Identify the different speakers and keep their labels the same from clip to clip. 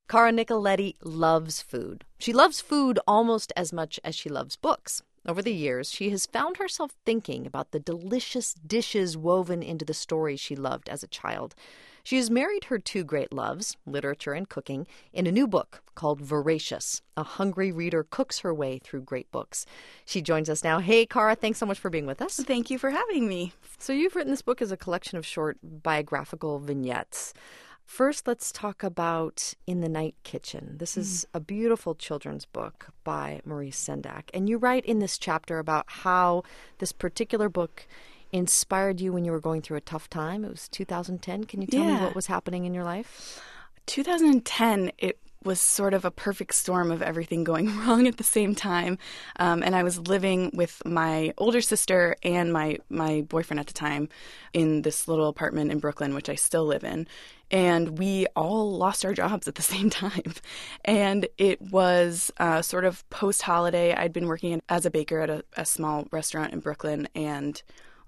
Speaker 1: Cara Nicoletti loves food. She loves food almost as much as she loves books. Over the years, she has found herself thinking about the delicious dishes woven into the stories she loved as a child. She has married her two great loves, literature and cooking, in a new book called Voracious. A hungry reader cooks her way through great books. She joins us now. Hey, Cara, thanks so much for being with us.
Speaker 2: Thank you for having me.
Speaker 1: So you've written this book as a collection of short biographical vignettes. First, let's talk about In the Night Kitchen. This is a beautiful children's book by Maurice Sendak. And you write in this chapter about how this particular book inspired you when you were going through a tough time. It was 2010. Can you tell me what was happening in your life?
Speaker 2: 2010, it was sort of a perfect storm of everything going wrong at the same time. And I was living with my older sister and my boyfriend at the time in this little apartment in Brooklyn, which I still live in. And we all lost our jobs at the same time. And it was sort of post-holiday. I'd been working as a baker at a small restaurant in Brooklyn, and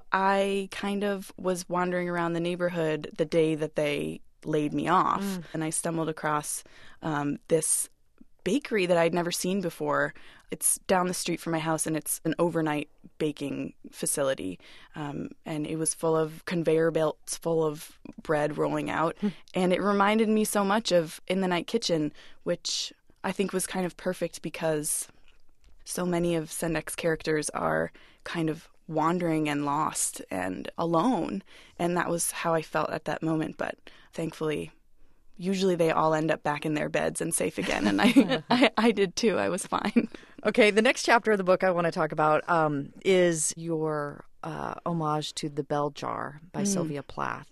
Speaker 2: I kind of was wandering around the neighborhood the day that they laid me off. And I stumbled across this bakery that I'd never seen before. It's down the street from my house, and it's an overnight baking facility. And it was full of conveyor belts full of bread rolling out. And it reminded me so much of In the Night Kitchen, which I think was kind of perfect because so many of Sendak's characters are kind of wandering and lost and alone. And that was how I felt at that moment. But thankfully, usually they all end up back in their beds and safe again. And I did too. I was fine.
Speaker 1: Okay, the next chapter of the book I want to talk about is your homage to The Bell Jar by Sylvia Plath.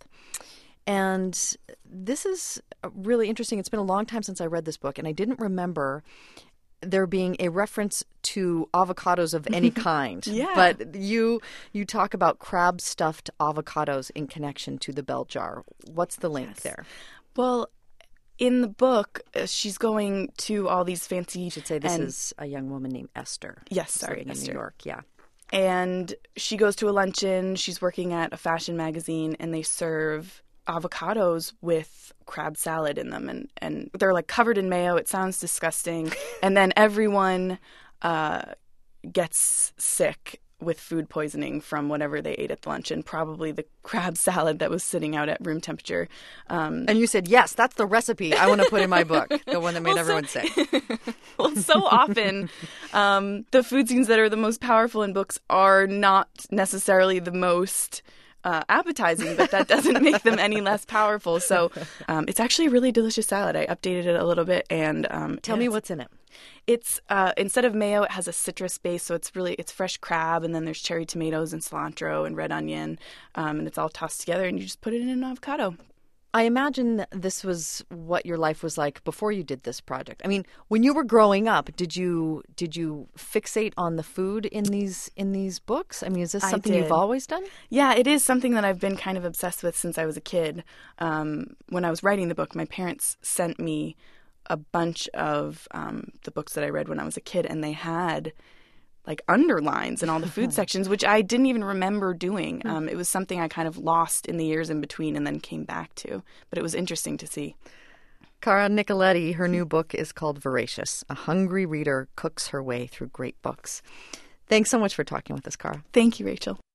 Speaker 1: And this is really interesting. It's been a long time since I read this book, and I didn't remember there being a reference to avocados of any kind. But you talk about crab-stuffed avocados in connection to The Bell Jar. What's the link there?
Speaker 2: Well, in the book, she's going to all these fancy...
Speaker 1: You should say this is a young woman named Esther.
Speaker 2: Yes, sorry,
Speaker 1: Esther. In New York, yeah.
Speaker 2: And she goes to a luncheon. She's working at a fashion magazine, and they serve avocados with crab salad in them, and they're like covered in mayo. It sounds disgusting. And then everyone gets sick with food poisoning from whatever they ate at the luncheon, probably the crab salad that was sitting out at room temperature.
Speaker 1: And you said, yes, that's the recipe I want to put in my book, the one that made everyone sick.
Speaker 2: Well, so often the food scenes that are the most powerful in books are not necessarily the most appetizing, but that doesn't make them any less powerful. So it's actually a really delicious salad. I updated it a little bit. And
Speaker 1: tell me what's in it.
Speaker 2: It's instead of mayo, it has a citrus base, so it's fresh crab, and then there's cherry tomatoes and cilantro and red onion, and it's all tossed together, and you just put it in an avocado.
Speaker 1: I imagine this was what your life was like before you did this project. I mean, when you were growing up, did you fixate on the food in these books? I mean, is this something you've always done?
Speaker 2: Yeah, it is something that I've been kind of obsessed with since I was a kid. When I was writing the book, my parents sent me a bunch of the books that I read when I was a kid, and they had like underlines in all the food sections, which I didn't even remember doing. It was something I kind of lost in the years in between and then came back to. But it was interesting to see.
Speaker 1: Cara Nicoletti, her new book is called Voracious. A hungry reader cooks her way through great books. Thanks so much for talking with us, Cara.
Speaker 2: Thank you, Rachel.